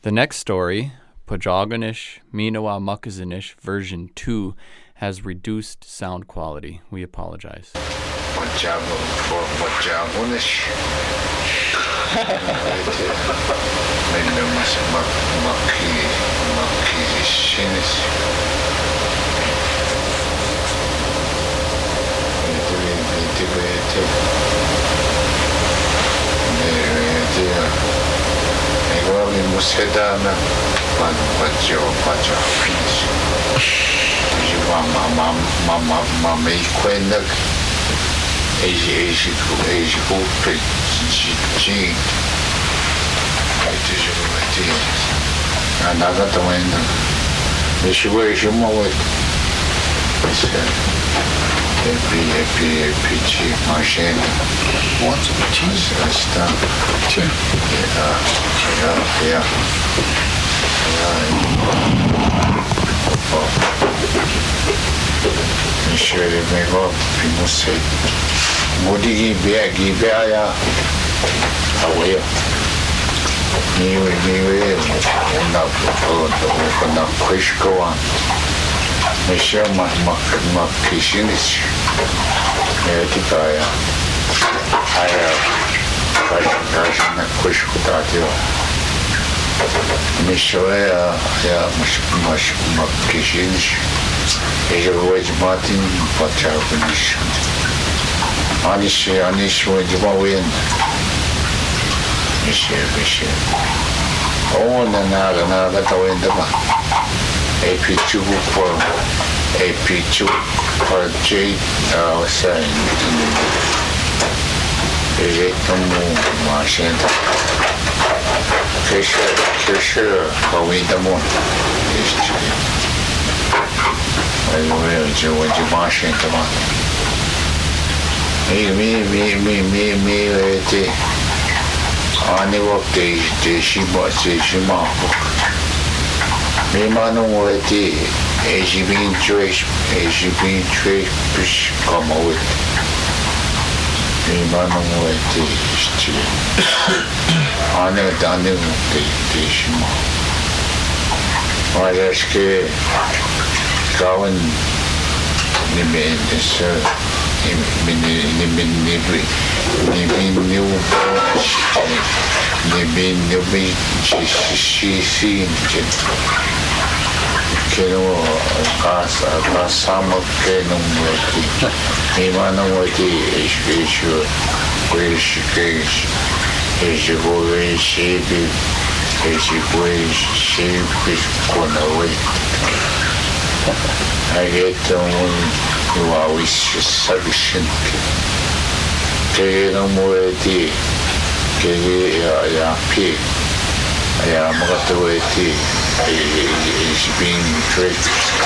The next story, Pajaganish Minawa Makazanish version 2, has reduced sound quality. We apologize. Pajaganish Sedana Pajaganish Mama Quendak Asia Hope G another domain the situation with PG machine what's a cheese stuff yeah Monsieur le maire puis nous c'est Modi Gibea away niwe na kwishkoa Monsieur Makishinis Tikaya aya na kwishkotatio Monsieur ya Makishinis Ejowej Martin Pajaganish Anish Wejmawen Michel Oh na tawendaba AP2 for J saying Ejetomu Machenta Kesher Kawindamon Joe Machenta me Ani wakti shima me manu wakti ejibin trash pish kama wit me manu wakti ani wakti shima Majaske kawan ni me I get you always sufficient. Kaya moeti, kaya pi, kaya magatueti, is being tricked.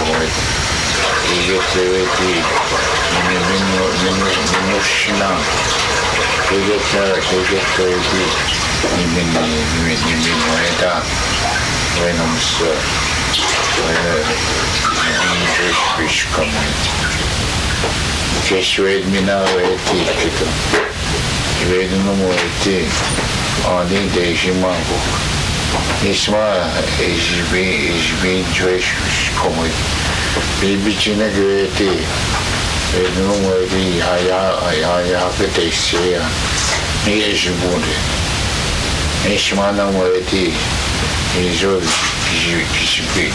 Igeti, minushna, igeti, minueta, venoms, fish coming. Keshued minaweti kita. Ivedu no moeti. Adi dejimango. Isma ejbi joish coming. Bibi china greti. Ivedu no moeti aya ketesia. Ni ejibunde. Isma no moeti. Ijo kishibi.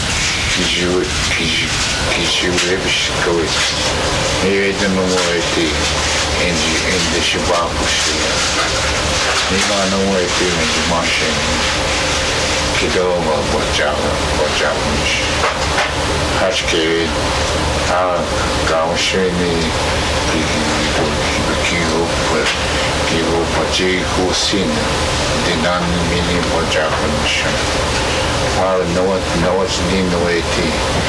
Kishibish koit. Ivedu no moeti. In the Shibabushi. Nima no moeti in the machine. Kidova Bojavnish. Hashke Gausheni Kivo Paji Husin. Dinan Mini Bojavnish. No one's need no eti.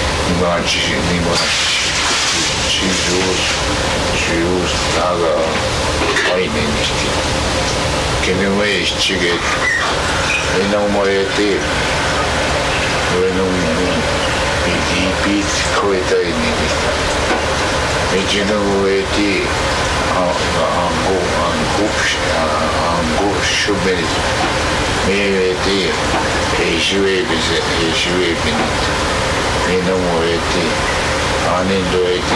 Jews naga aynenişti. Kendime işçi get. Benim moyeti. Benim bit koyta aynenişti. Mecinu moyeti. Angu şubeli. Meyeti. Eşüvebin benim öğreti annen de öğreti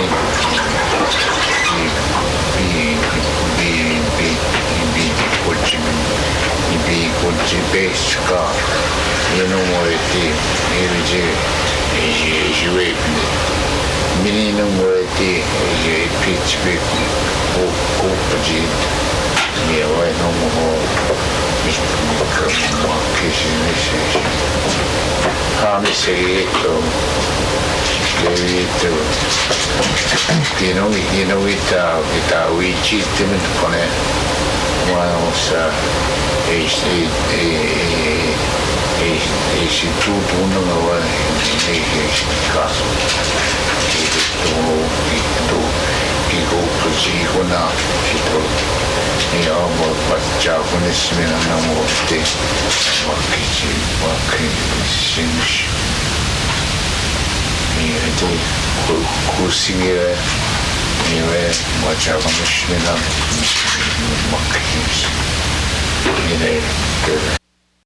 bir koçi beska benim öğreti eşüvebin benim öğreti pitchbek o kopacı ne var no more Kami segreto, Ginowita, Uichitimin kone, Wanosa, Instituto Unangawa, Caso, Gigo Kojihona, Kito, Niamo, Japanese Namote, Wakish. Niente, Kusimire, Nire, Wajavanishmina,